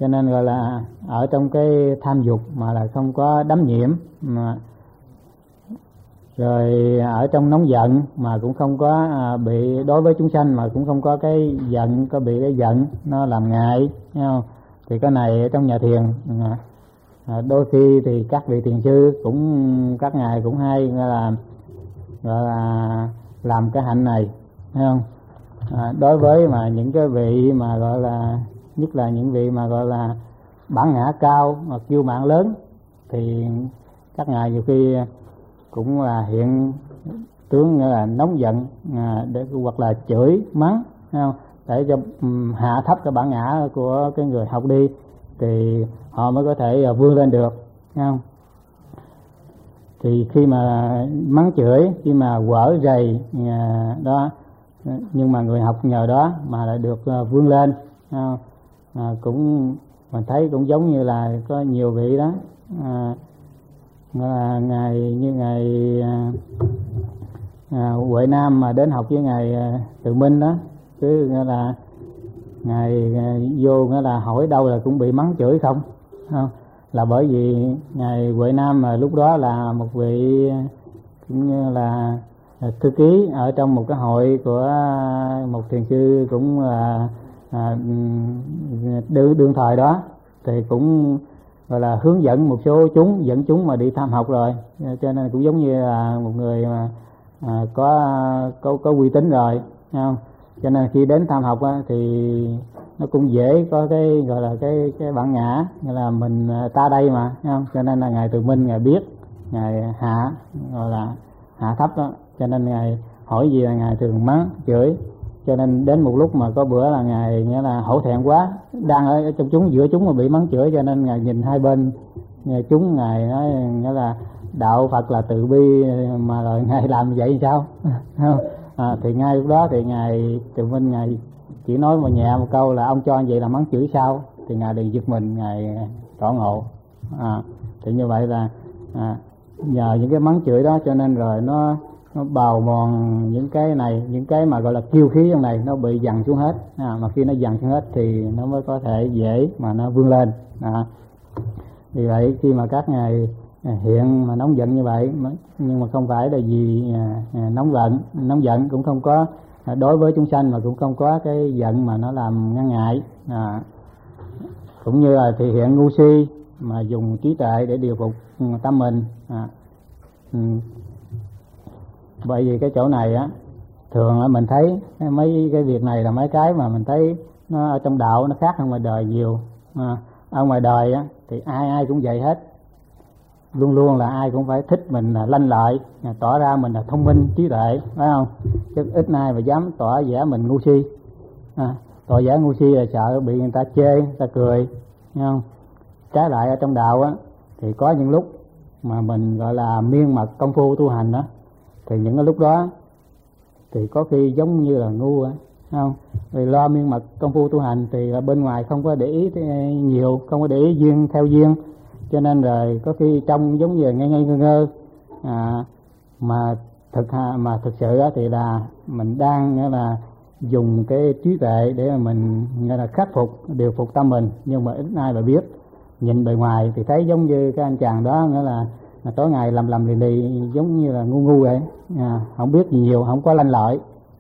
cho nên gọi là ở trong cái tham dục mà là không có đắm nhiễm, mà rồi ở trong nóng giận mà cũng không có bị, đối với chúng sanh mà cũng không có cái giận, có bị cái giận nó làm ngại, thấy không? Thì cái này trong nhà thiền đôi khi thì các vị thiền sư cũng, các ngài cũng hay gọi là làm cái hạnh này, thấy không? Đối với mà những cái vị mà gọi là, nhất là những vị mà gọi là bản ngã cao mà kiêu mạn lớn, thì các ngài nhiều khi cũng là hiện tướng là nóng giận, để hoặc là chửi mắng, thấy không? Để cho hạ thấp cái bản ngã của cái người học đi, thì họ mới có thể vươn lên được, thấy không? Thì khi mà mắng chửi, khi mà quở rầy đó, nhưng mà người học nhờ đó mà lại được vươn lên, cũng mình thấy cũng giống như là có nhiều vị đó, như ngài Huệ Nam mà đến học với ngài Từ Minh đó, cứ nghĩa là ngài vô nghĩa là hỏi đâu là cũng bị mắng chửi không, là bởi vì ngài Huệ Nam mà lúc đó là một vị cũng như là thư ký ở trong một cái hội của một thiền sư cũng là đương thời đó, thì cũng gọi là hướng dẫn một số chúng, dẫn chúng mà đi tham học rồi, cho nên cũng giống như là một người mà có uy tín rồi, không? Cho nên khi đến tham học thì nó cũng dễ có cái gọi là cái bản ngã, như là mình ta đây mà, không? Cho nên là ngài Từ Minh ngài biết, ngài gọi là hạ thấp đó, cho nên ngài hỏi gì là ngài thường mắng chửi. Cho nên đến một lúc mà có bữa là ngài nghĩa là hổ thẹn quá, đang ở trong chúng, giữa chúng mà bị mắng chửi, cho nên ngài nhìn hai bên chúng, ngài nói nghĩa là đạo Phật là từ bi mà rồi ngài làm vậy sao? Thì ngay lúc đó thì ngài Từ Minh ngài chỉ nói mà nhẹ một câu là ông cho anh vậy là mắng chửi sao? Thì ngài liền giật mình, ngài tỏ ngộ. Thì như vậy là nhờ những cái mắng chửi đó cho nên rồi nó bào mòn những cái này, những cái mà gọi là kiêu khí trong này nó bị dằn xuống hết, mà khi nó dằn xuống hết thì nó mới có thể dễ mà nó vươn lên. Vì vậy khi mà các ngài hiện mà nóng giận như vậy, nhưng mà không phải là vì nóng giận cũng không có đối với chúng sanh, mà cũng không có cái giận mà nó làm ngăn ngại, cũng như là thể hiện ngu si mà dùng trí tuệ để điều phục tâm mình. Bởi vì cái chỗ này á, thường là mình thấy mấy cái việc này là mấy cái mà mình thấy nó ở trong đạo nó khác hơn ngoài đời nhiều. Ở ngoài đời á thì ai cũng vậy hết, luôn luôn là ai cũng phải thích mình là lanh lợi, tỏ ra mình là thông minh trí tuệ, phải không? Chứ ít ai mà dám tỏ vẻ mình ngu si. Tỏ vẻ ngu si là sợ bị người ta chê, người ta cười, thấy không? Trái lại ở trong đạo á thì có những lúc mà mình gọi là miên mật công phu tu hành đó, thì những cái lúc đó thì có khi giống như là ngu á, không? Vì lo miên mật công phu tu hành thì bên ngoài không có để ý nhiều, không có để ý duyên theo duyên, cho nên rồi có khi trông giống như ngây ngây ngơ ngơ, mà thực sự đó thì là mình đang nghĩa là dùng cái trí tuệ để mà mình nghĩa là khắc phục, điều phục tâm mình, nhưng mà ít ai mà biết. Nhìn bề ngoài thì thấy giống như cái anh chàng đó, nghĩa là tối ngày lầm lì giống như là ngu vậy, không biết gì nhiều, không có lanh lợi.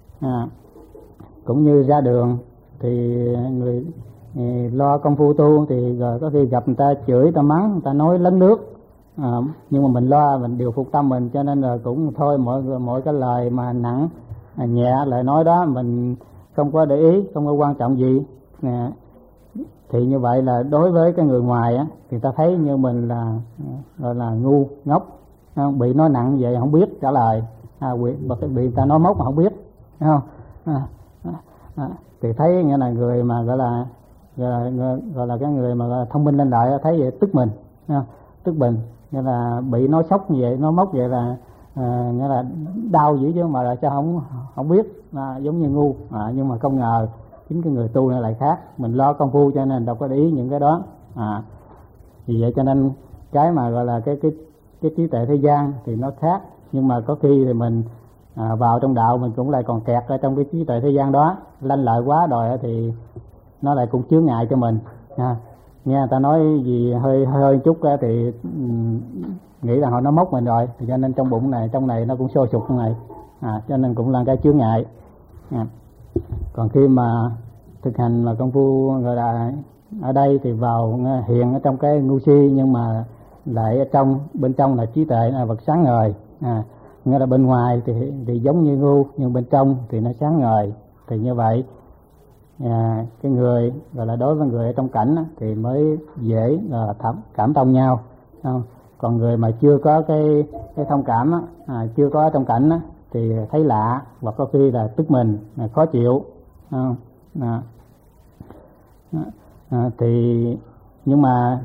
Cũng như ra đường thì người lo công phu tu thì rồi có khi gặp người ta chửi, người ta mắng, người ta nói lấn nước, nhưng mà mình lo mình điều phục tâm mình, cho nên là cũng thôi, mỗi cái lời mà nặng nhẹ lời nói đó mình không có để ý, không có quan trọng gì. Thì như vậy là đối với cái người ngoài á thì ta thấy như mình là gọi là ngu ngốc, bị nói nặng vậy không biết trả lời, bị người ta nói móc mà không biết, thấy không? Thì thấy nghĩa là người mà gọi là cái người mà gọi là thông minh lên đại thấy vậy tức mình, tức mình, nghĩa là bị nói sốc như vậy, nói móc vậy là nghĩa là đau dữ chứ mà là sao không biết, giống như ngu. Nhưng mà không ngờ chính cái người tu này lại khác, mình lo công phu cho nên đâu có để ý những cái đó. Vì vậy cho nên cái mà gọi là cái trí tuệ thế gian thì nó khác, nhưng mà có khi thì mình vào trong đạo mình cũng lại còn kẹt ở trong cái trí tuệ thế gian đó, lanh lợi quá đòi thì nó lại cũng chướng ngại cho mình. nghe người ta nói gì hơi hơi chút á thì nghĩ là họ nó móc mình rồi, thì cho nên trong bụng này, trong này nó cũng sôi sục này, cho nên cũng là cái chướng ngại. Còn khi mà thực hành mà công phu gọi là ở đây thì vào hiện ở trong cái ngu si, nhưng mà lại ở bên trong là trí tuệ, là vật sáng ngời. Nghĩa là bên ngoài thì giống như ngu, nhưng bên trong thì nó sáng ngời. Thì như vậy cái người gọi là đối với người ở trong cảnh á, thì mới dễ là cảm thông nhau. Còn người mà chưa có cái thông cảm á, chưa có trong cảnh á, thì thấy lạ, hoặc có khi là tức mình, khó chịu. Thì nhưng mà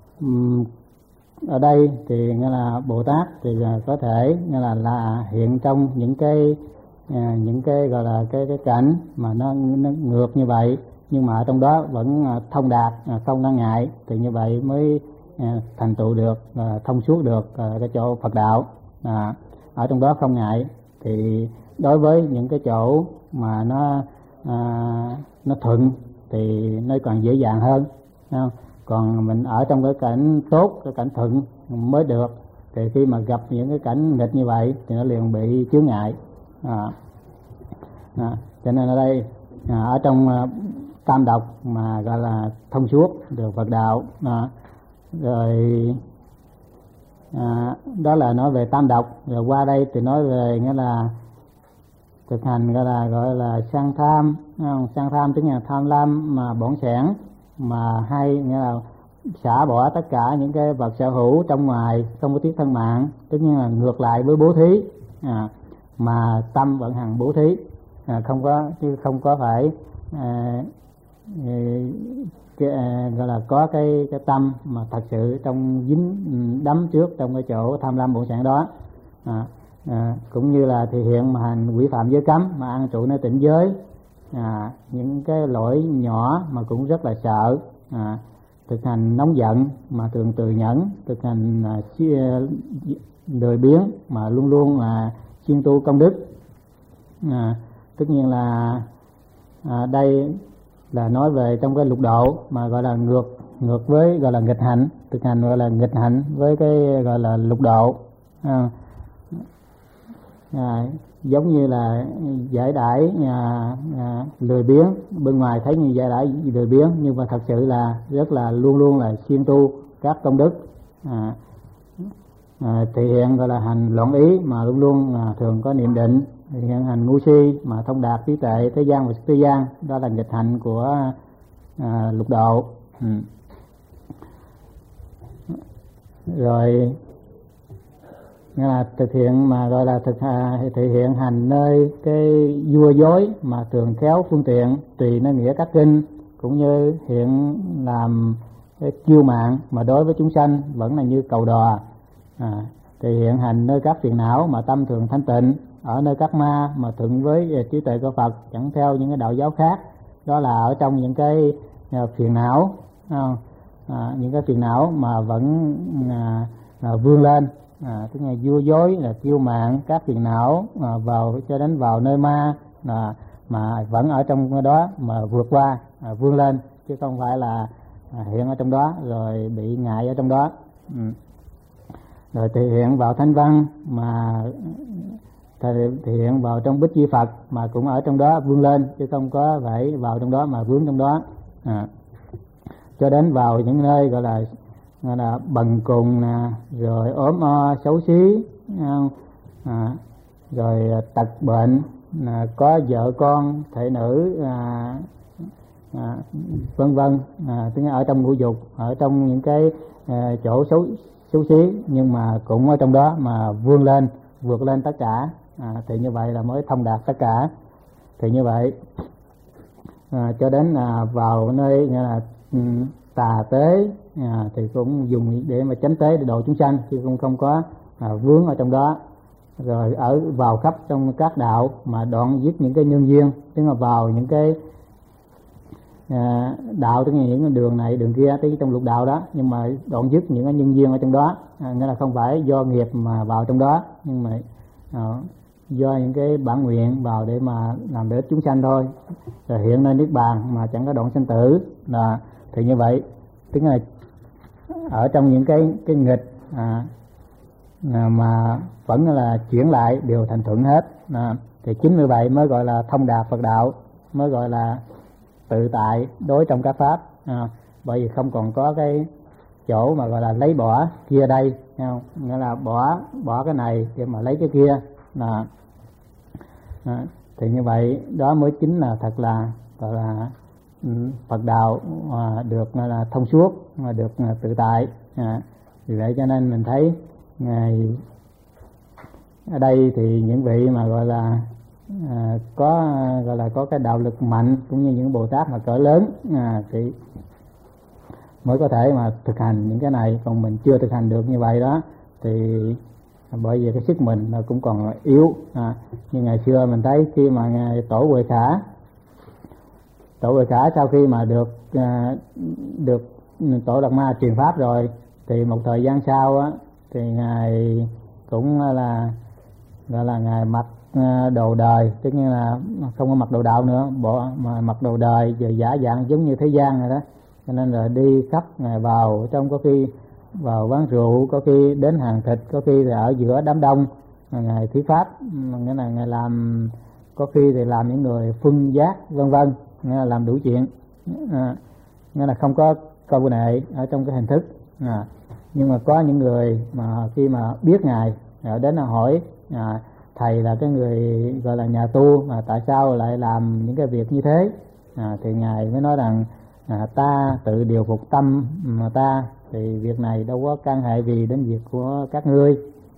ở đây thì nghĩa là Bồ Tát thì có thể nghĩa là hiện trong những cái gọi là cái cảnh mà nó ngược như vậy, nhưng mà ở trong đó vẫn thông đạt, không ngăn ngại, thì như vậy mới thành tựu được, thông suốt được cái chỗ Phật đạo. Ở trong đó không ngại. Thì đối với những cái chỗ mà nó thuận thì nó còn dễ dàng hơn. Còn mình ở trong cái cảnh tốt, cái cảnh thuận mới được, thì khi mà gặp những cái cảnh nghịch như vậy thì nó liền bị chướng ngại. Cho nên ở đây ở trong tam độc mà gọi là thông suốt được Phật đạo. Rồi đó là nói về tam độc. Rồi qua đây thì nói về nghĩa là thực hành gọi là sang tham. Sang tham tức là tham lam mà bỏng sẻn, mà hay nghĩa là xả bỏ tất cả những cái vật sở hữu trong ngoài, không có tiếc thân mạng, tức là ngược lại với bố thí, mà tâm vận hành bố thí, không có phải gọi là có cái tâm mà thật sự trong dính đắm trước trong cái chỗ tham lam bổn sản đó. Cũng như là thể hiện mà hành vi phạm giới cấm, mà ăn trụ nơi tịnh giới, những cái lỗi nhỏ mà cũng rất là sợ, thực hành nóng giận mà thường từ nhẫn, thực hành lười biếng mà luôn luôn là siêng tu công đức. Tất nhiên là đây là nói về trong cái lục độ mà gọi là ngược với gọi là nghịch hạnh, thực hành gọi là nghịch hạnh với cái gọi là lục độ. Giống như là giải đãi lười biếng, bên ngoài thấy như giải đãi lười biếng, nhưng mà thật sự là rất là luôn luôn là siêng tu các công đức. Thể hiện gọi là hành loạn ý mà luôn luôn thường có niệm định, thể hiện hành ngu si mà thông đạt trí tuệ thế gian và thế gian, đó là nghịch hạnh của lục độ. Rồi nghĩa là thực hiện mà gọi là thể hiện hành nơi cái vua dối mà thường kéo phương tiện tùy nơi nghĩa các kinh, cũng như hiện làm cái kiêu mạn mà đối với chúng sanh vẫn là như cầu đò. Thể hiện hành nơi các phiền não mà tâm thường thanh tịnh, ở nơi các ma mà thuận với trí tuệ của Phật, chẳng theo những cái đạo giáo khác. Đó là ở trong những cái phiền não, những cái phiền não mà vẫn vươn lên, tức là vua dối là kiêu mạn các phiền não vào cho đến vào nơi ma, mà vẫn ở trong đó mà vượt qua, vươn lên, chứ không phải là hiện ở trong đó rồi bị ngại ở trong đó. Rồi thể hiện vào thanh văn mà thể hiện vào trong bích chi Phật mà cũng ở trong đó vươn lên, chứ không có phải vào trong đó mà vướng trong đó. Cho đến vào những nơi gọi là bần cùng nè, rồi ốm o xấu xí, rồi tật bệnh, có vợ con thể nữ, vân vân, tức là ở trong ngũ dục, ở trong những cái chỗ xấu xí, nhưng mà cũng ở trong đó mà vươn lên, vượt lên tất cả, thì như vậy là mới thông đạt tất cả. Thì như vậy cho đến vào nơi nghĩa là tà tế, thì cũng dùng để mà tránh tế để độ chúng sanh, chứ cũng không có vướng ở trong đó. Rồi ở vào khắp trong các đạo mà đoạn dứt những cái nhân duyên, tức là vào những cái đạo, tức là những cái đường này đường kia, tới trong lục đạo đó, nhưng mà đoạn dứt những cái nhân duyên ở trong đó, nghĩa là không phải do nghiệp mà vào trong đó, nhưng mà do những cái bản nguyện vào để mà làm để ích chúng sanh thôi. Rồi hiện nơi niết bàn mà chẳng có đoạn sanh tử, thì như vậy tức là ở trong những cái nghịch mà vẫn là chuyển lại đều thành thuận hết. Thì chính như vậy mới gọi là thông đạt Phật đạo, mới gọi là tự tại đối trong các pháp. Bởi vì không còn có cái chỗ mà gọi là lấy bỏ kia đây, không? Nghĩa là bỏ cái này để mà lấy cái kia. Thì như vậy đó mới chính là thật là gọi là Phật đạo được là thông suốt, mà được tự tại. Vì vậy cho nên mình thấy Ngài ở đây thì những vị mà gọi là có cái đạo lực mạnh, cũng như những Bồ Tát mà cỡ lớn thì mới có thể mà thực hành những cái này. Còn mình chưa thực hành được như vậy đó thì bởi vì cái sức mình nó cũng còn yếu. Như ngày xưa mình thấy khi mà Ngài Tổ Huệ Khả sau khi mà được Tổ Đạt Ma truyền pháp rồi thì một thời gian sau á thì Ngài cũng là gọi là Ngài mặc đồ đời, tức như là không có mặc đồ đạo nữa, mà mặc đồ đời rồi giả dạng giống như thế gian rồi đó. Cho nên là đi khắp, Ngài vào trong, có khi vào quán rượu, có khi đến hàng thịt, có khi là ở giữa đám đông Ngài thuyết pháp. Nghĩa là Ngài làm, có khi thì làm những người phân giác vân vân, nghĩa là làm đủ chuyện. Nghĩa là không có câu nệ ở trong cái hình thức. Nhưng mà có những người mà khi mà biết Ngài đến hỏi thầy là cái người gọi là nhà tu mà tại sao lại làm những cái việc như thế, thì Ngài mới nói rằng ta tự điều phục tâm mà ta, thì việc này đâu có can hệ gì đến việc của các ngươi.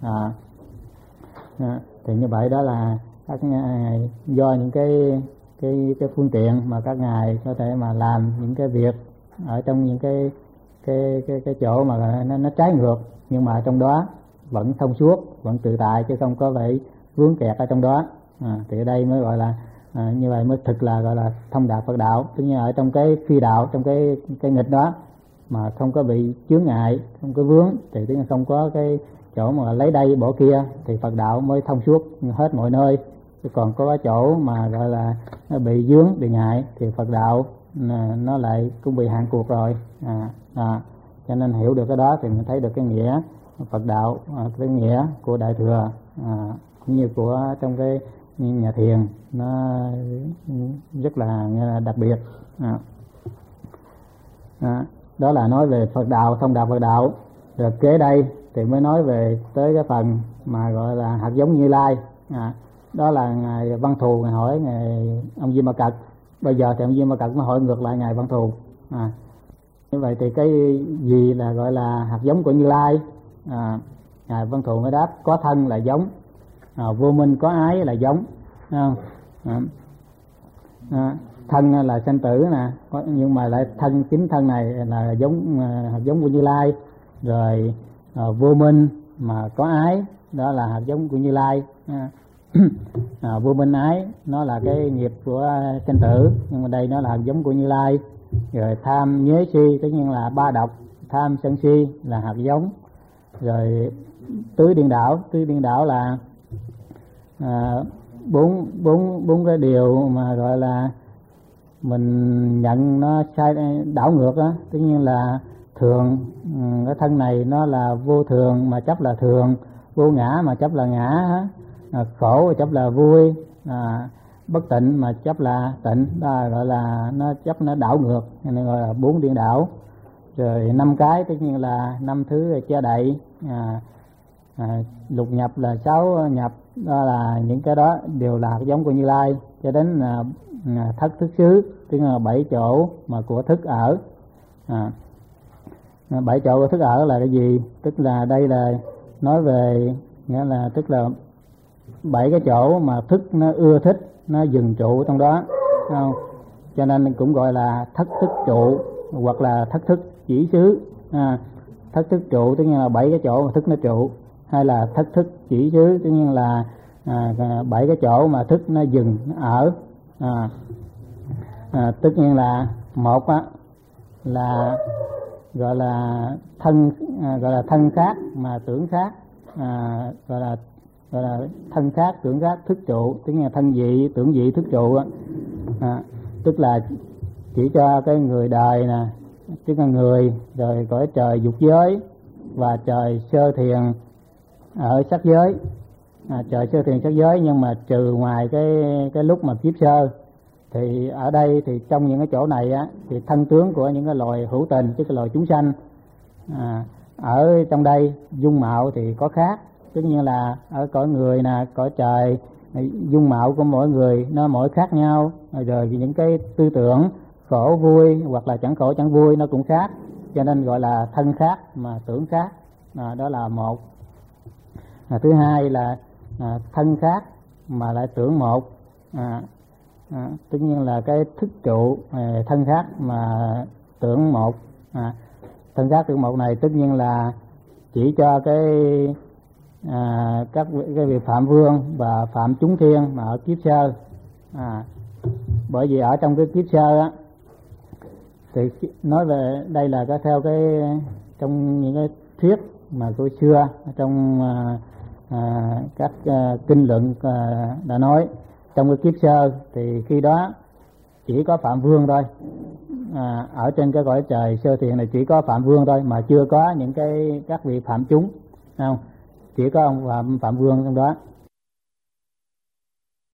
Thì như vậy đó là các ngài do những cái phương tiện mà các ngài có thể mà làm những cái việc ở trong những cái chỗ mà nó trái ngược, nhưng mà trong đó vẫn thông suốt, vẫn tự tại, chứ không có phải vướng kẹt ở trong đó. Thì ở đây mới gọi là như vậy mới thực là gọi là thông đạt Phật đạo. Tức như ở trong cái phi đạo, trong cái nghịch đó mà không có bị chướng ngại, không có vướng, thì tức là không có cái chỗ mà lấy đây bỏ kia, thì Phật đạo mới thông suốt hết mọi nơi. Chứ còn có cái chỗ mà gọi là nó bị vướng, bị ngại thì Phật đạo nó lại cũng bị hạn cuộc rồi. Cho nên hiểu được cái đó thì mình thấy được cái nghĩa Phật đạo, cái nghĩa của Đại Thừa, cũng như của trong cái nhà thiền, nó rất là đặc biệt. Đó là nói về Phật đạo, thông đạt Phật đạo. Rồi kế đây thì mới nói về tới cái phần mà gọi là hạt giống Như Lai. Đó là Ngài Văn Thù Ngài hỏi Ngài ông Di Ma Cật. Bây giờ thì ông Di Ma Cật mới hỏi ngược lại Ngài Văn Thù. Như vậy thì cái gì là gọi là hạt giống của Như Lai? Ngài Văn Thù mới đáp: có thân là giống, vô minh có ái là giống. Thân là sanh tử nè, nhưng mà lại chính thân này là giống, hạt giống của Như Lai. Rồi vô minh mà có ái, đó là hạt giống của Như Lai. Vô minh ái nó là cái nghiệp của sanh tử, nhưng mà đây nó là hạt giống của Như Lai. Rồi tham nhớ si, tất nhiên là ba độc, tham sân si là hạt giống. Rồi tứ điên đảo là bốn cái điều mà gọi là mình nhận nó sai, đảo ngược đó. Tất nhiên là thường, cái thân này nó là vô thường mà chấp là thường, vô ngã mà chấp là ngã, khổ mà chấp là vui, bất tịnh mà chấp là tịnh. Đó gọi là nó chấp, nó đảo ngược, nên gọi là bốn điên đảo. Rồi năm cái tất nhiên là năm thứ che đậy, lục nhập là 6 nhập. Đó là những cái đó đều là hạt giống của Như Lai. Cho đến thất thức xứ, tức là 7 chỗ mà của thức ở. 7 chỗ của thức ở là cái gì? Tức là đây là nói về, nghĩa là tức là 7 cái chỗ mà thức nó ưa thích, nó dừng trụ trong đó. Cho nên cũng gọi là thất thức trụ, hoặc là thất thức chỉ xứ. Thất thức trụ tức là 7 cái chỗ mà thức nó trụ, hay là thất thức chỉ xứ tức là 7 cái chỗ mà thức nó dừng, nó ở. Tất nhiên là một á, là gọi là thân khác mà tưởng khác, gọi là thân khác tưởng khác thức trụ, tức là thân dị tưởng dị thức trụ á. Tức là chỉ cho cái người đời nè, tức là người, rồi cõi trời dục giới và trời sơ thiền ở sắc giới. Trời sơ thiền sắc giới, nhưng mà trừ ngoài cái lúc mà kiếp sơ, thì ở đây thì trong những cái chỗ này á, thì thân tướng của những cái loài hữu tình, tức là loài chúng sanh ở trong đây dung mạo thì có khác. Tất nhiên là ở cõi người nè, cõi trời, dung mạo của mỗi người nó mỗi khác nhau, rồi những cái tư tưởng khổ vui hoặc là chẳng khổ chẳng vui nó cũng khác, cho nên gọi là thân khác mà tưởng khác. Đó là một. Thứ hai là thân khác mà lại tưởng một. Tất nhiên là cái thức trụ thân khác mà tưởng một. Thân khác tưởng một này tất nhiên là chỉ cho các vị phạm vương và phạm chúng thiên mà ở kiếp sơ. Bởi vì ở trong cái kiếp sơ á, thì nói về đây là có theo trong những cái thuyết mà của xưa trong các kinh luận đã nói, trong cái kiếp sơ thì khi đó chỉ có phạm vương thôi. Ở trên cái cõi trời sơ thiền này chỉ có phạm vương thôi, mà chưa có những các vị phạm chúng, không? Chỉ có ông phạm vương trong đó.